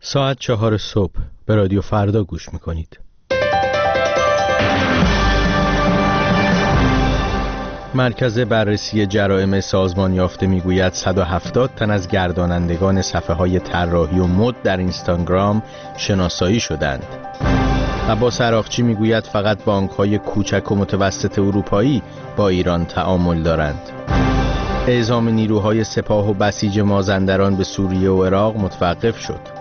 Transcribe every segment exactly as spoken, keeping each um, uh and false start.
ساعت چهار صبح به رادیو فردا گوش میکنید. مرکز بررسی جرائم سازمان یافته میگوید صد و هفتاد تن از گردانندگان صفحه های طراحی و مد در اینستاگرام شناسایی شدند. عباس عراقچی میگوید فقط بانک های کوچک و متوسط اروپایی با ایران تعامل دارند. اعزام نیروهای سپاه و بسیج مازندران به سوریه و عراق متوقف شد.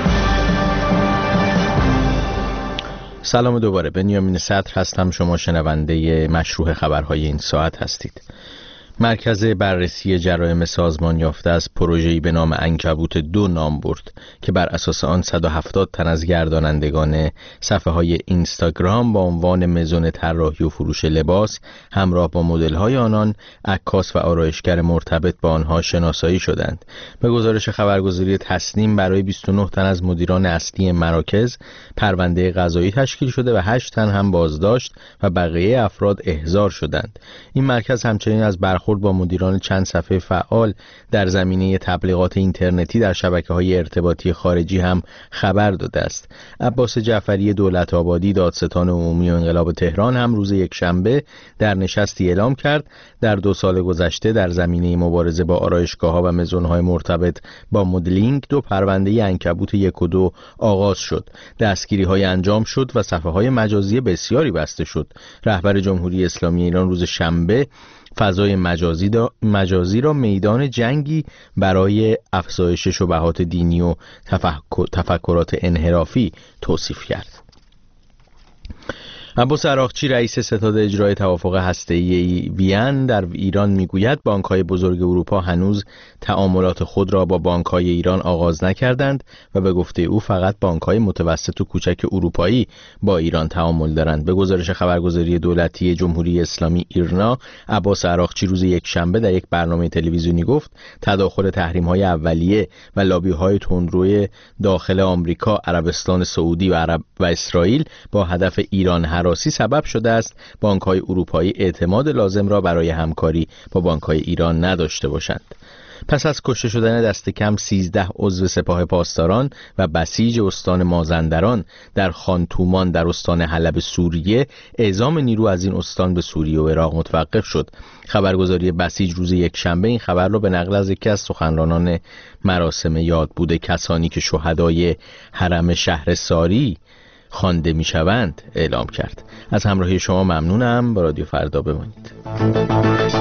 سلام دوباره، بنیامین صدر هستم. شما شنونده مشروع خبرهای این ساعت هستید. مرکز بررسی جرائم سازمان یافته از پروژه‌ای به نام عنکبوت دو نام برد که بر اساس آن صد و هفتاد تن از گردانندگان صفحه های اینستاگرام با عنوان مزون طراحی و فروش لباس همراه با مدل‌های آنان عکاس و آرایشگر مرتبط با آنها شناسایی شدند. به گزارش خبرگزاری تسنیم برای بیست و نه تن از مدیران اصلی مراکز پرونده قضایی تشکیل شده و هشت تن هم بازداشت و بقیه افراد احضار شدند. این مرکز همچنین از برخورد با مدیران چند صفحه فعال در زمینه تبلیغات اینترنتی در شبکه‌های ارتباطی خارجی هم خبر داده است. عباس جعفری دولت آبادی دادستان عمومی انقلاب تهران هم روز یکشنبه در نشستی اعلام کرد در دو سال گذشته در زمینه مبارزه با آرایشگاه‌ها و مزون‌های مرتبط با مدلینگ دو پرونده عنکبوت یک و دو آغاز شد. دستگیری‌های انجام شد و صفحه‌های مجازی بسیاری بسته شد. رهبر جمهوری اسلامی ایران روز شنبه فضای مجازی, مجازی را میدان جنگی برای افزایش شبهات دینی و تفکر، تفکرات انحرافی توصیف کرد. عباس عراقچی رئیس ستاد اجرای توافق هسته‌ای وین در ایران میگوید بانک‌های بزرگ اروپا هنوز تعاملات خود را با بانک‌های ایران آغاز نکردند و به گفته او فقط بانک‌های متوسط و کوچک اروپایی با ایران تعامل دارند. به گزارش خبرگزاری دولتی جمهوری اسلامی ایرنا، عباس عراقچی روز یکشنبه در یک برنامه تلویزیونی گفت تداخل تحریم‌های اولیه و لابی‌های تندروی داخل آمریکا، عربستان سعودی و عرب و اسرائیل با هدف ایران هراسی سبب شده است بانک‌های اروپایی اعتماد لازم را برای همکاری با بانک‌های ایران نداشته باشند. پس از کشته شدن دست کم سیزده عضو سپاه پاسداران و بسیج استان مازندران در خانتومان در استان حلب سوریه، اعزام نیرو از این استان به سوریه و عراق متوقف شد. خبرگزاری بسیج روز یکشنبه این خبر را به نقل از یکی از سخنرانان مراسم یادبود کسانی که شهدای حرم شهرساری خوانده میشوند اعلام کرد. از همراهی شما ممنونم. با رادیو فردا بمانید.